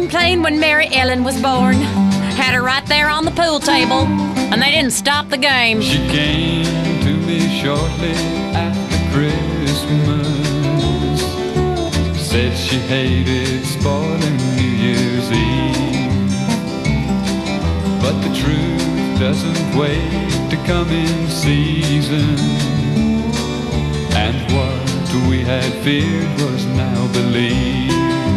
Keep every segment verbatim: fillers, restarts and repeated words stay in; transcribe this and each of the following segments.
same plane when Mary Ellen was born. Had her right there on the pool table, and they didn't stop the game. She came to me shortly after Christmas. Said she hated spoiling New Year's Eve. But the truth doesn't wait to come in season. And what we had feared was now believed.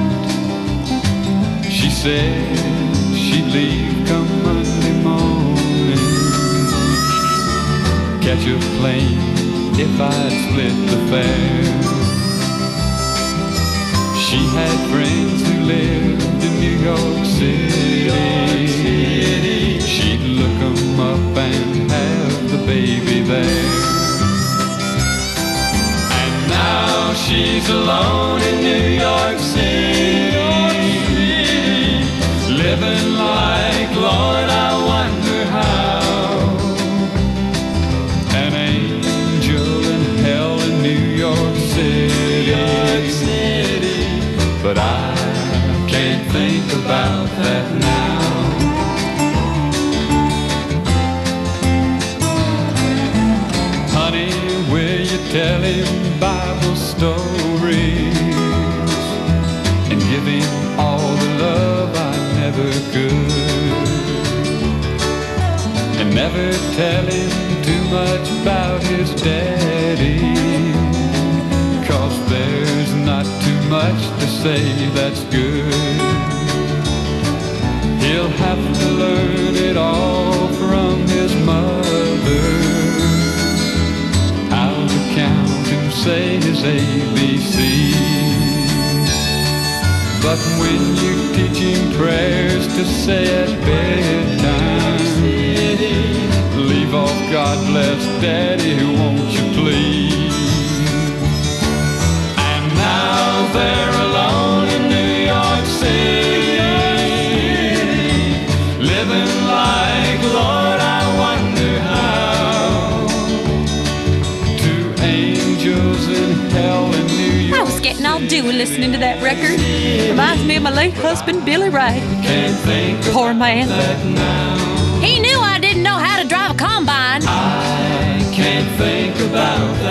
She said she'd leave come Monday morning, catch a plane if I'd split the fare. She had friends who lived in New York City. She'd look 'em up and have the baby there. And now she's alone in New York City, living like, Lord, I wonder how. An angel in hell in New York City, New York City. But I can't think about that now. Honey, will you tell him Bible stories and give him all the love I never could, and never tell him too much about his daddy, 'cause there's not too much to say that's good. He'll have to learn it all from his mother, how to count and say his A B Cs. But when you teach him prayers to say at bedtime, leave off God bless Daddy, won't you please? And now they're alone in New York City, living like, Lord, I wonder how. Two angels in hell in New York. I was getting all dewy listening to that record. Reminds me of my late husband, Billy Ray. Can't think Poor man. that now. He knew I didn't know how to drive a combine. I can't think about that.